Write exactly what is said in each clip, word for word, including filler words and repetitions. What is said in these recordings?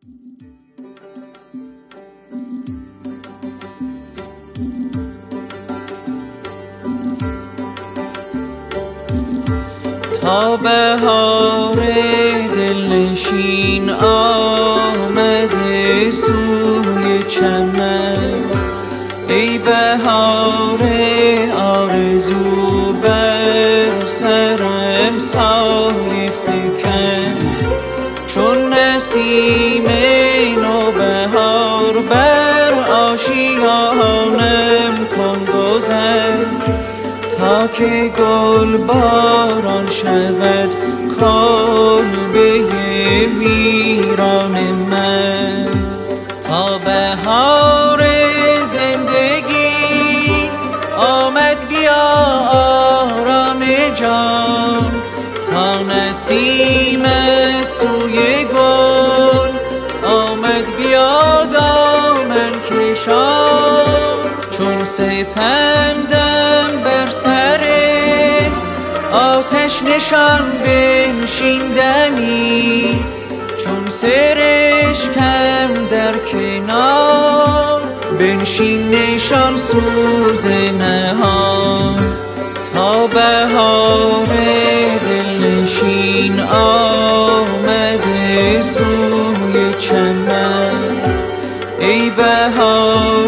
تا بهار دلنشین آمده سوی چمن، ای بهار آرزو بر سرم سایه فکن. چون نسیم نوبهار بر آشیانم کن گذر، تا که گل باران شود کلبه ویران من. تا بهار زندگی آمد بیا آرام جان، تا نسیم سوی گل آمد بیا دامن کشان. چون سپندم بر سر آتش نشان بنشیندمی، چون سرشکم در کنار بنشین نشان سوز نهان. تا بهار دلنشین آمده سوی چمن، ای بهار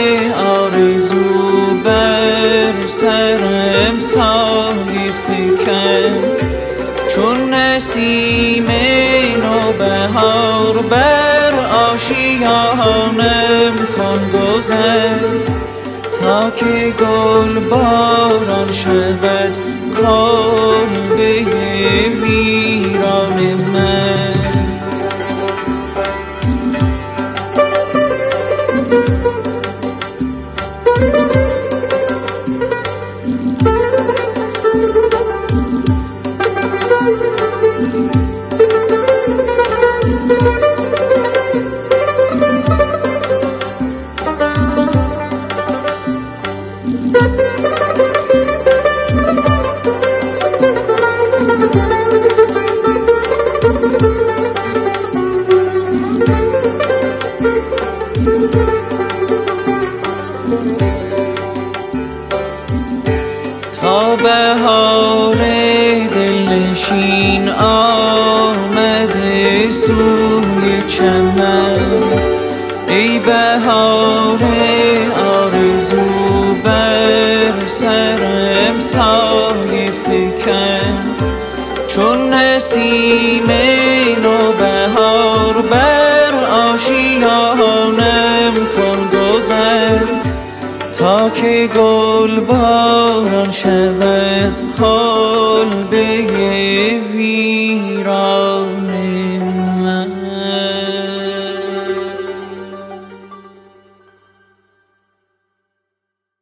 آرزو بر سرم سایه فکن. چون نسیم نوبهار بر آشیانم کن گذر، تا که گل باران شود کلبه ویران من. تا بهار دلنشین آمده سوی چمن، ای بهار آرزو بر سرم سایه فکن. چون نسیم نوبهار بر آشیانم کن گذر، تا که گل باران شود کلبه ویران.